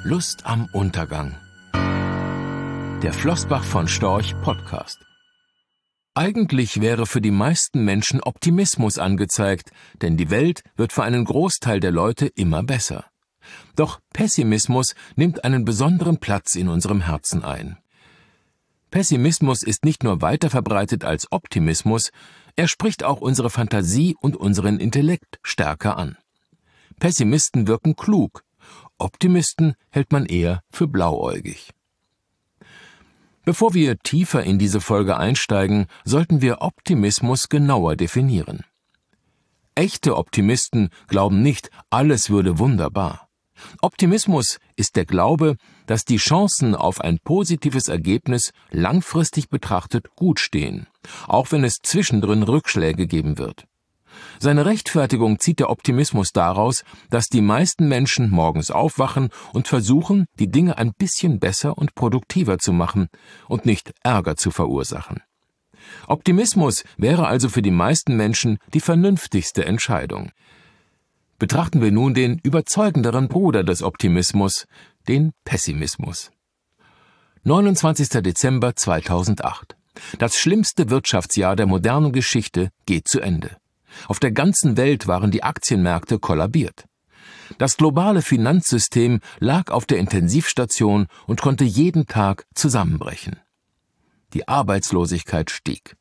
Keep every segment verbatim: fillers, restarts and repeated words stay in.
Lust am Untergang. Der Flossbach von Storch Podcast. Eigentlich wäre für die meisten Menschen Optimismus angezeigt, denn die Welt wird für einen Großteil der Leute immer besser. Doch Pessimismus nimmt einen besonderen Platz in unserem Herzen ein. Pessimismus ist nicht nur weiter verbreitet als Optimismus, er spricht auch unsere Fantasie und unseren Intellekt stärker an. Pessimisten wirken klug, Optimisten hält man eher für blauäugig. Bevor wir tiefer in diese Folge einsteigen, sollten wir Optimismus genauer definieren. Echte Optimisten glauben nicht, alles würde wunderbar. Optimismus ist der Glaube, dass die Chancen auf ein positives Ergebnis langfristig betrachtet gut stehen, auch wenn es zwischendrin Rückschläge geben wird. Seine Rechtfertigung zieht der Optimismus daraus, dass die meisten Menschen morgens aufwachen und versuchen, die Dinge ein bisschen besser und produktiver zu machen und nicht Ärger zu verursachen. Optimismus wäre also für die meisten Menschen die vernünftigste Entscheidung. Betrachten wir nun den überzeugenderen Bruder des Optimismus, den Pessimismus. neunundzwanzigster Dezember zweitausendacht. Das schlimmste Wirtschaftsjahr der modernen Geschichte geht zu Ende. Auf der ganzen Welt waren die Aktienmärkte kollabiert. Das globale Finanzsystem lag auf der Intensivstation und konnte jeden Tag zusammenbrechen. Die Arbeitslosigkeit stieg.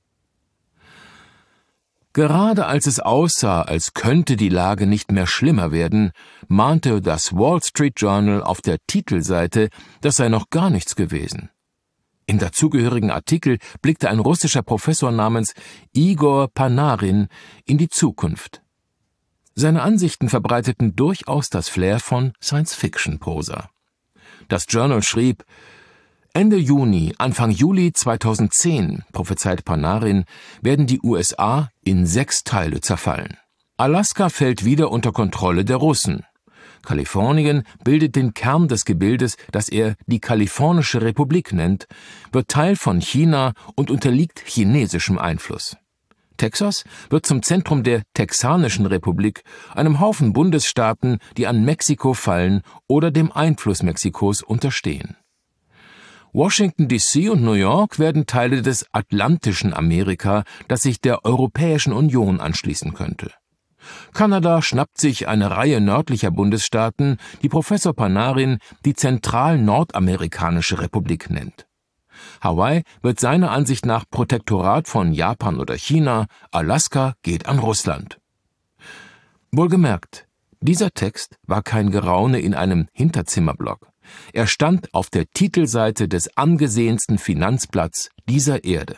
Gerade als es aussah, als könnte die Lage nicht mehr schlimmer werden, mahnte das Wall Street Journal auf der Titelseite, das sei noch gar nichts gewesen. Im dazugehörigen Artikel blickte ein russischer Professor namens Igor Panarin in die Zukunft. Seine Ansichten verbreiteten durchaus das Flair von Science-Fiction-Prosa. Das Journal schrieb: Ende Juni, Anfang Juli zweitausendzehn, prophezeit Panarin, werden die U S A in sechs Teile zerfallen. Alaska fällt wieder unter Kontrolle der Russen. Kalifornien bildet den Kern des Gebildes, das er die Kalifornische Republik nennt, wird Teil von China und unterliegt chinesischem Einfluss. Texas wird zum Zentrum der Texanischen Republik, einem Haufen Bundesstaaten, die an Mexiko fallen oder dem Einfluss Mexikos unterstehen. Washington D C und New York werden Teile des atlantischen Amerika, das sich der Europäischen Union anschließen könnte. Kanada schnappt sich eine Reihe nördlicher Bundesstaaten, die Professor Panarin die Zentral-Nordamerikanische Republik nennt. Hawaii wird seiner Ansicht nach Protektorat von Japan oder China, Alaska geht an Russland. Wohlgemerkt, dieser Text war kein Geraune in einem Hinterzimmerblog. Er stand auf der Titelseite des angesehensten Finanzblatts dieser Erde.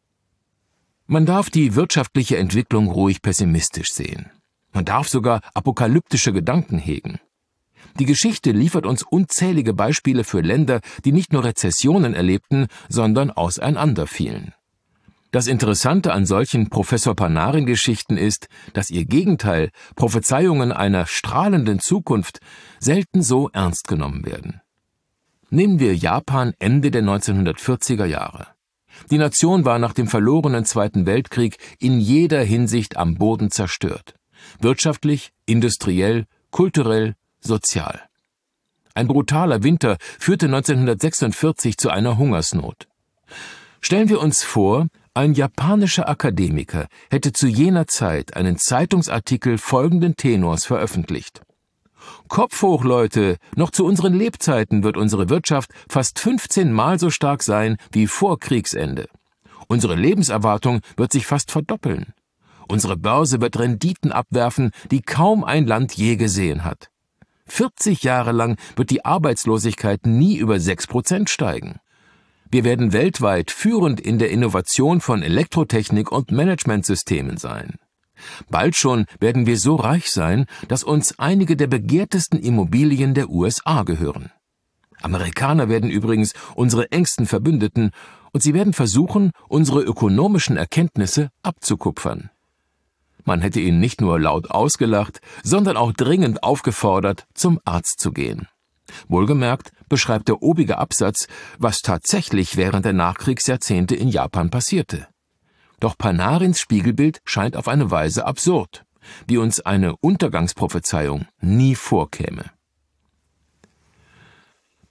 Man darf die wirtschaftliche Entwicklung ruhig pessimistisch sehen. Man darf sogar apokalyptische Gedanken hegen. Die Geschichte liefert uns unzählige Beispiele für Länder, die nicht nur Rezessionen erlebten, sondern auseinanderfielen. Das Interessante an solchen Professor Panarin-Geschichten ist, dass ihr Gegenteil, Prophezeiungen einer strahlenden Zukunft, selten so ernst genommen werden. Nehmen wir Japan Ende der neunzehnhundertvierziger Jahre. Die Nation war nach dem verlorenen Zweiten Weltkrieg in jeder Hinsicht am Boden zerstört. Wirtschaftlich, industriell, kulturell, sozial. Ein brutaler Winter führte neunzehnhundertsechsundvierzig zu einer Hungersnot. Stellen wir uns vor, ein japanischer Akademiker hätte zu jener Zeit einen Zeitungsartikel folgenden Tenors veröffentlicht: Kopf hoch, Leute, noch zu unseren Lebzeiten wird unsere Wirtschaft fast fünfzehn Mal so stark sein wie vor Kriegsende. Unsere Lebenserwartung wird sich fast verdoppeln. Unsere Börse wird Renditen abwerfen, die kaum ein Land je gesehen hat. vierzig Jahre lang wird die Arbeitslosigkeit nie über sechs Prozent steigen. Wir werden weltweit führend in der Innovation von Elektrotechnik und Managementsystemen sein. Bald schon werden wir so reich sein, dass uns einige der begehrtesten Immobilien der U S A gehören. Amerikaner werden übrigens unsere engsten Verbündeten und sie werden versuchen, unsere ökonomischen Erkenntnisse abzukupfern. Man hätte ihn nicht nur laut ausgelacht, sondern auch dringend aufgefordert, zum Arzt zu gehen. Wohlgemerkt beschreibt der obige Absatz, was tatsächlich während der Nachkriegsjahrzehnte in Japan passierte. Doch Panarins Spiegelbild scheint auf eine Weise absurd, wie uns eine Untergangsprophezeiung nie vorkäme.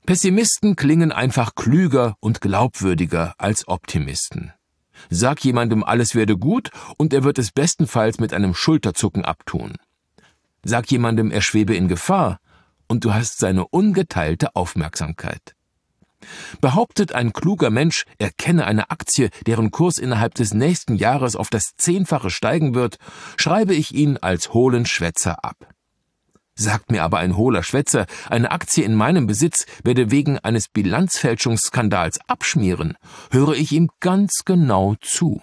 Pessimisten klingen einfach klüger und glaubwürdiger als Optimisten. Sag jemandem, alles werde gut, und er wird es bestenfalls mit einem Schulterzucken abtun. Sag jemandem, er schwebe in Gefahr, und du hast seine ungeteilte Aufmerksamkeit. Behauptet ein kluger Mensch, er kenne eine Aktie, deren Kurs innerhalb des nächsten Jahres auf das Zehnfache steigen wird, schreibe ich ihn als hohlen Schwätzer ab. Sagt mir aber ein hohler Schwätzer, eine Aktie in meinem Besitz werde wegen eines Bilanzfälschungsskandals abschmieren, höre ich ihm ganz genau zu.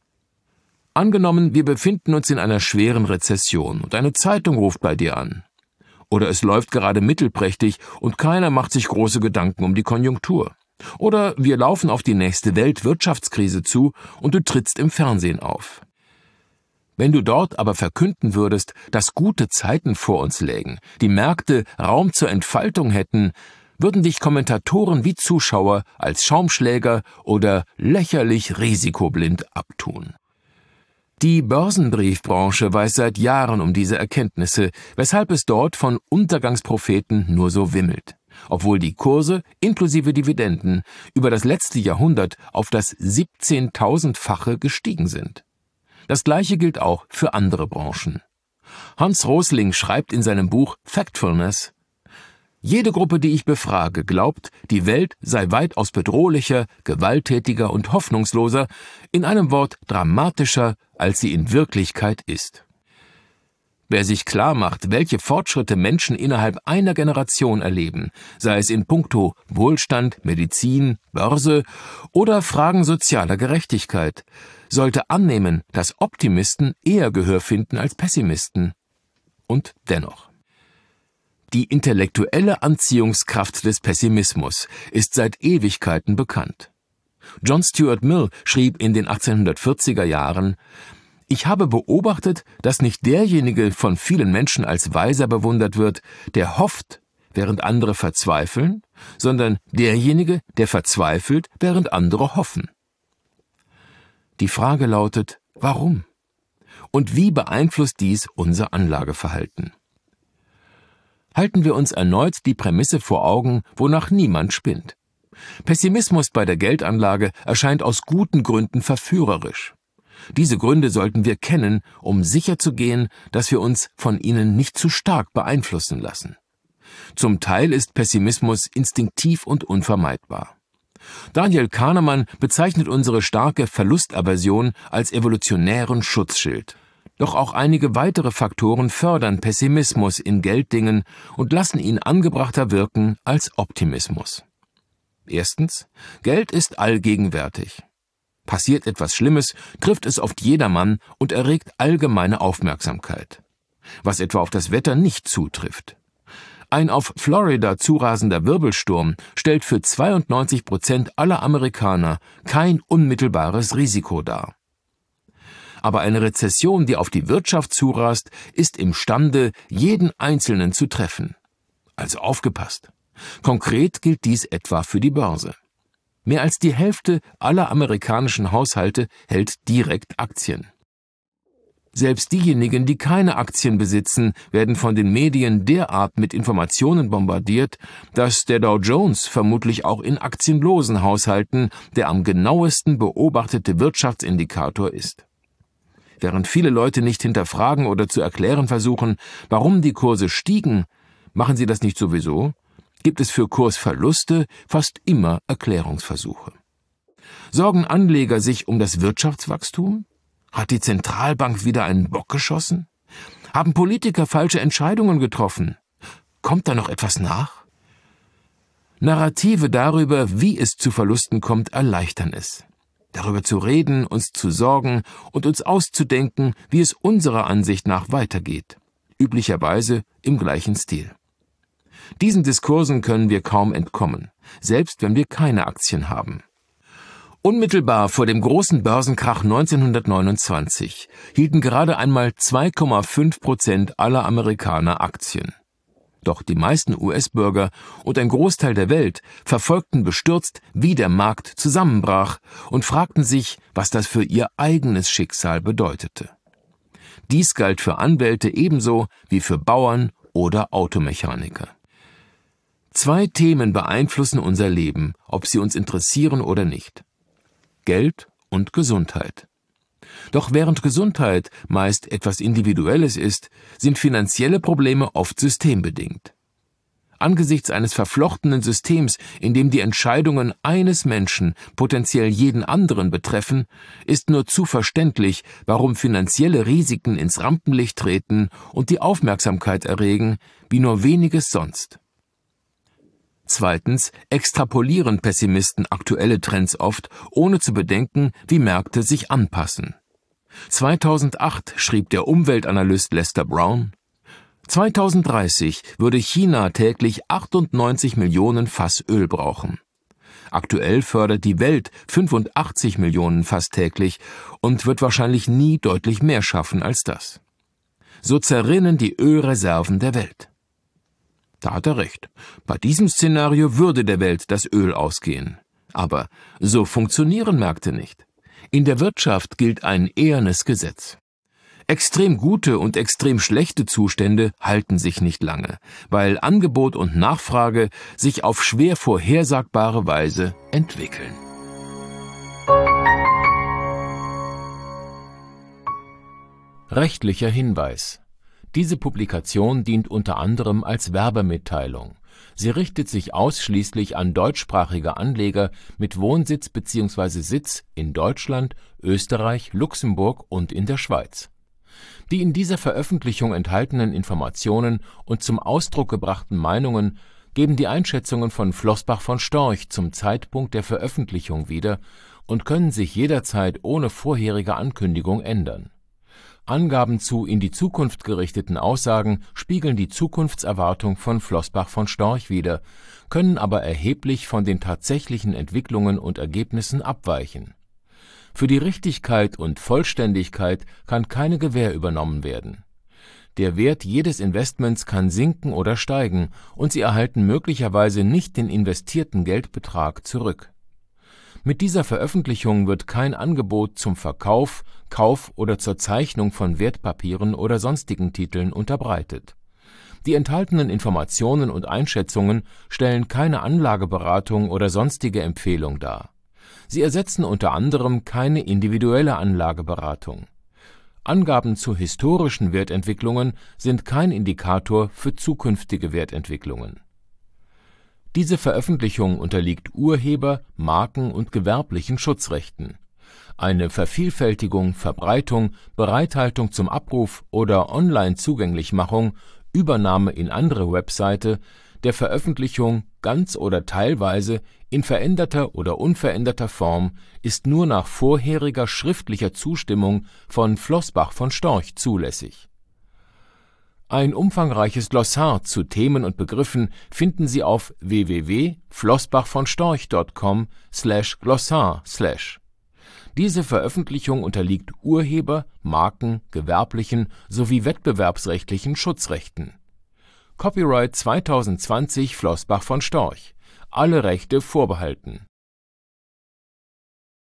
Angenommen, wir befinden uns in einer schweren Rezession und eine Zeitung ruft bei dir an. Oder es läuft gerade mittelprächtig und keiner macht sich große Gedanken um die Konjunktur. Oder wir laufen auf die nächste Weltwirtschaftskrise zu und du trittst im Fernsehen auf. Wenn du dort aber verkünden würdest, dass gute Zeiten vor uns lägen, die Märkte Raum zur Entfaltung hätten, würden dich Kommentatoren wie Zuschauer als Schaumschläger oder lächerlich risikoblind abtun. Die Börsenbriefbranche weiß seit Jahren um diese Erkenntnisse, weshalb es dort von Untergangspropheten nur so wimmelt, obwohl die Kurse inklusive Dividenden über das letzte Jahrhundert auf das siebzehntausendfache gestiegen sind. Das Gleiche gilt auch für andere Branchen. Hans Rosling schreibt in seinem Buch Factfulness: Jede Gruppe, die ich befrage, glaubt, die Welt sei weitaus bedrohlicher, gewalttätiger und hoffnungsloser, in einem Wort dramatischer, als sie in Wirklichkeit ist. Wer sich klar macht, welche Fortschritte Menschen innerhalb einer Generation erleben, sei es in puncto Wohlstand, Medizin, Börse oder Fragen sozialer Gerechtigkeit, sollte annehmen, dass Optimisten eher Gehör finden als Pessimisten. Und dennoch. Die intellektuelle Anziehungskraft des Pessimismus ist seit Ewigkeiten bekannt. John Stuart Mill schrieb in den achtzehnhundertvierziger Jahren: Ich habe beobachtet, dass nicht derjenige von vielen Menschen als Weiser bewundert wird, der hofft, während andere verzweifeln, sondern derjenige, der verzweifelt, während andere hoffen. Die Frage lautet, warum? Und wie beeinflusst dies unser Anlageverhalten? Halten wir uns erneut die Prämisse vor Augen, wonach niemand spinnt. Pessimismus bei der Geldanlage erscheint aus guten Gründen verführerisch. Diese Gründe sollten wir kennen, um sicherzugehen, dass wir uns von ihnen nicht zu stark beeinflussen lassen. Zum Teil ist Pessimismus instinktiv und unvermeidbar. Daniel Kahnemann bezeichnet unsere starke Verlustaversion als evolutionären Schutzschild. Doch auch einige weitere Faktoren fördern Pessimismus in Gelddingen und lassen ihn angebrachter wirken als Optimismus. Erstens: Geld ist allgegenwärtig. Passiert etwas Schlimmes, trifft es oft jedermann und erregt allgemeine Aufmerksamkeit. Was etwa auf das Wetter nicht zutrifft. Ein auf Florida zurasender Wirbelsturm stellt für zweiundneunzig Prozent aller Amerikaner kein unmittelbares Risiko dar. Aber eine Rezession, die auf die Wirtschaft zurast, ist imstande, jeden Einzelnen zu treffen. Also aufgepasst. Konkret gilt dies etwa für die Börse. Mehr als die Hälfte aller amerikanischen Haushalte hält direkt Aktien. Selbst diejenigen, die keine Aktien besitzen, werden von den Medien derart mit Informationen bombardiert, dass der Dow Jones vermutlich auch in aktienlosen Haushalten der am genauesten beobachtete Wirtschaftsindikator ist. Während viele Leute nicht hinterfragen oder zu erklären versuchen, warum die Kurse stiegen, machen sie das nicht sowieso, gibt es für Kursverluste fast immer Erklärungsversuche. Sorgen Anleger sich um das Wirtschaftswachstum? Hat die Zentralbank wieder einen Bock geschossen? Haben Politiker falsche Entscheidungen getroffen? Kommt da noch etwas nach? Narrative darüber, wie es zu Verlusten kommt, erleichtern es. Darüber zu reden, uns zu sorgen und uns auszudenken, wie es unserer Ansicht nach weitergeht. Üblicherweise im gleichen Stil. Diesen Diskursen können wir kaum entkommen, selbst wenn wir keine Aktien haben. Unmittelbar vor dem großen Börsenkrach neunzehnhundertneunundzwanzig hielten gerade einmal zwei Komma fünf Prozent aller Amerikaner Aktien. Doch die meisten U S-Bürger und ein Großteil der Welt verfolgten bestürzt, wie der Markt zusammenbrach und fragten sich, was das für ihr eigenes Schicksal bedeutete. Dies galt für Anwälte ebenso wie für Bauern oder Automechaniker. Zwei Themen beeinflussen unser Leben, ob sie uns interessieren oder nicht: Geld und Gesundheit. Doch während Gesundheit meist etwas Individuelles ist, sind finanzielle Probleme oft systembedingt. Angesichts eines verflochtenen Systems, in dem die Entscheidungen eines Menschen potenziell jeden anderen betreffen, ist nur zu verständlich, warum finanzielle Risiken ins Rampenlicht treten und die Aufmerksamkeit erregen, wie nur weniges sonst. Zweitens extrapolieren Pessimisten aktuelle Trends oft, ohne zu bedenken, wie Märkte sich anpassen. zweitausendacht schrieb der Umweltanalyst Lester Brown: zweitausenddreißig würde China täglich achtundneunzig Millionen Fass Öl brauchen. Aktuell fördert die Welt fünfundachtzig Millionen Fass täglich und wird wahrscheinlich nie deutlich mehr schaffen als das. So zerrinnen die Ölreserven der Welt. Da hat er recht. Bei diesem Szenario würde der Welt das Öl ausgehen. Aber so funktionieren Märkte nicht. In der Wirtschaft gilt ein ehernes Gesetz. Extrem gute und extrem schlechte Zustände halten sich nicht lange, weil Angebot und Nachfrage sich auf schwer vorhersagbare Weise entwickeln. Rechtlicher Hinweis: Diese Publikation dient unter anderem als Werbemitteilung. Sie richtet sich ausschließlich an deutschsprachige Anleger mit Wohnsitz bzw. Sitz in Deutschland, Österreich, Luxemburg und in der Schweiz. Die in dieser Veröffentlichung enthaltenen Informationen und zum Ausdruck gebrachten Meinungen geben die Einschätzungen von Flossbach von Storch zum Zeitpunkt der Veröffentlichung wieder und können sich jederzeit ohne vorherige Ankündigung ändern. Angaben zu in die Zukunft gerichteten Aussagen spiegeln die Zukunftserwartung von Flossbach von Storch wider, können aber erheblich von den tatsächlichen Entwicklungen und Ergebnissen abweichen. Für die Richtigkeit und Vollständigkeit kann keine Gewähr übernommen werden. Der Wert jedes Investments kann sinken oder steigen, und Sie erhalten möglicherweise nicht den investierten Geldbetrag zurück. Mit dieser Veröffentlichung wird kein Angebot zum Verkauf, Kauf oder zur Zeichnung von Wertpapieren oder sonstigen Titeln unterbreitet. Die enthaltenen Informationen und Einschätzungen stellen keine Anlageberatung oder sonstige Empfehlung dar. Sie ersetzen unter anderem keine individuelle Anlageberatung. Angaben zu historischen Wertentwicklungen sind kein Indikator für zukünftige Wertentwicklungen. Diese Veröffentlichung unterliegt Urheber-, Marken- und gewerblichen Schutzrechten. Eine Vervielfältigung, Verbreitung, Bereithaltung zum Abruf oder Online-Zugänglichmachung, Übernahme in andere Webseite der Veröffentlichung ganz oder teilweise in veränderter oder unveränderter Form ist nur nach vorheriger schriftlicher Zustimmung von Flossbach von Storch zulässig. Ein umfangreiches Glossar zu Themen und Begriffen finden Sie auf w w w punkt flossbachvonstorch punkt com slash glossar slash. Diese Veröffentlichung unterliegt Urheber-, Marken-, gewerblichen sowie wettbewerbsrechtlichen Schutzrechten. Copyright zweitausendzwanzig Flossbach von Storch. Alle Rechte vorbehalten.